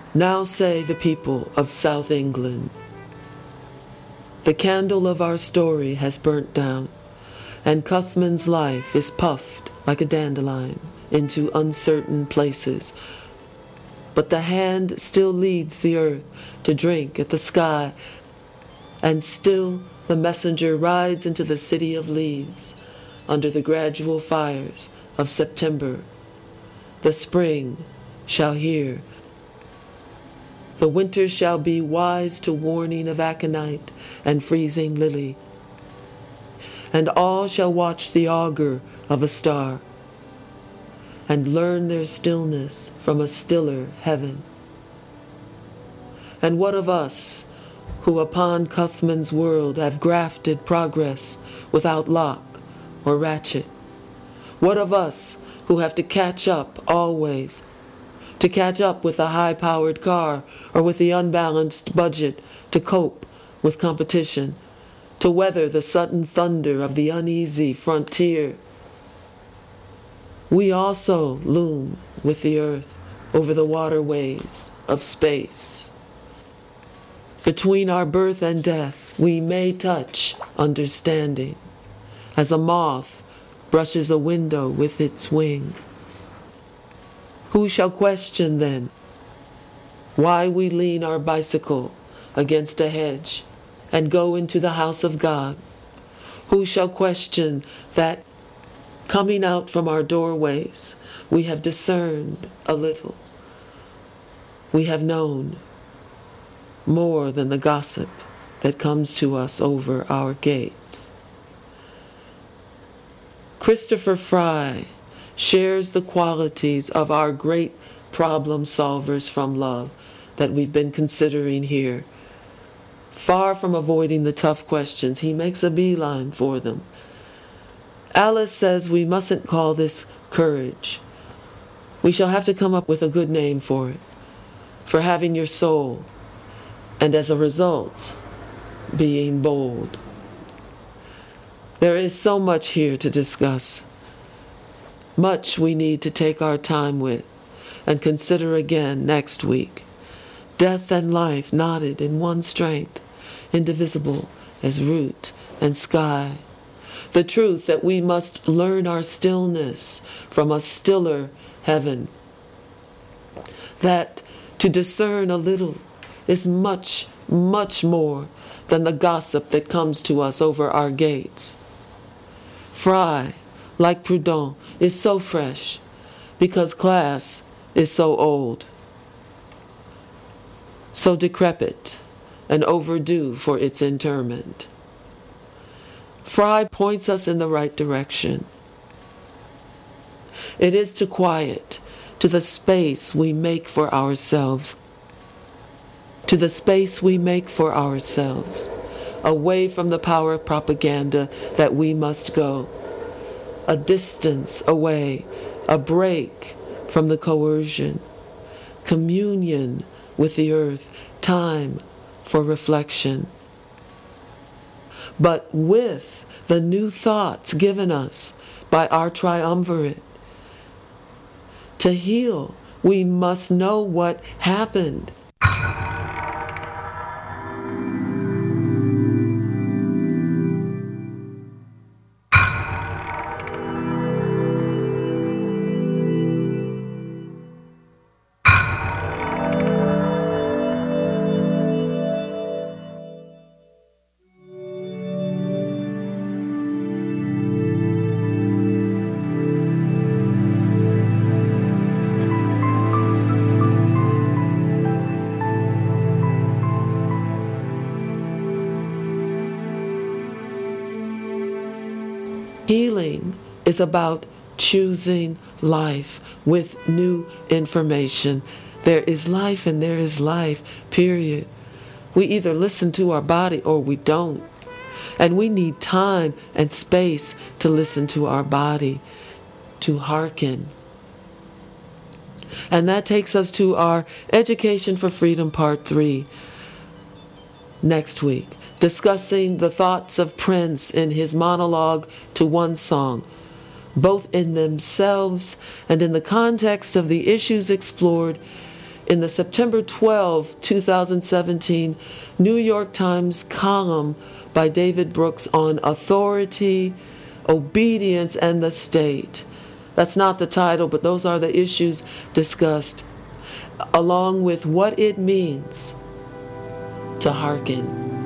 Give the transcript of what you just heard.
Now say the people of South England, the candle of our story has burnt down, and Cuthman's life is puffed like a dandelion into uncertain places. But the hand still leads the earth to drink at the sky, and still the messenger rides into the city of leaves under the gradual fires of September. The spring shall hear. The winter shall be wise to warning of aconite and freezing lily, and all shall watch the augur of a star, and learn their stillness from a stiller heaven. And what of us, who upon Cuthman's world have grafted progress without lock or ratchet? What of us who have to catch up always, to catch up with a high-powered car or with the unbalanced budget, to cope with competition, to weather the sudden thunder of the uneasy frontier? We also loom with the earth over the waterways of space. Between our birth and death, we may touch understanding, as a moth brushes a window with its wing. Who shall question then why we lean our bicycle against a hedge and go into the house of God? Who shall question that coming out from our doorways we have discerned a little? We have known more than the gossip that comes to us over our gates. Christopher Fry shares the qualities of our great problem solvers from love that we've been considering here. Far from avoiding the tough questions, he makes a beeline for them. Alice says we mustn't call this courage. We shall have to come up with a good name for it, for having your soul, and as a result, being bold. There is so much here to discuss, much we need to take our time with and consider again next week. Death and life knotted in one strength, indivisible as root and sky. The truth that we must learn our stillness from a stiller heaven. That to discern a little is much, much more than the gossip that comes to us over our gates. Fry, like Proudhon, is so fresh because class is so old, so decrepit and overdue for its interment. Fry points us in the right direction. It is to quiet, to the space we make for ourselves, to the space we make for ourselves, away from the power of propaganda that we must go, a distance away, a break from the coercion, communion with the earth, time for reflection. But with the new thoughts given us by our triumvirate, to heal, we must know what happened. Healing is about choosing life with new information. There is life and there is life, period. We either listen to our body or we don't. And we need time and space to listen to our body, to hearken. And that takes us to our Education for Freedom Part 3 next week, discussing the thoughts of Prince in his monologue to One Song, both in themselves and in the context of the issues explored in the September 12, 2017 New York Times column by David Brooks on authority, obedience, and the state. That's not the title, but those are the issues discussed, along with what it means to hearken.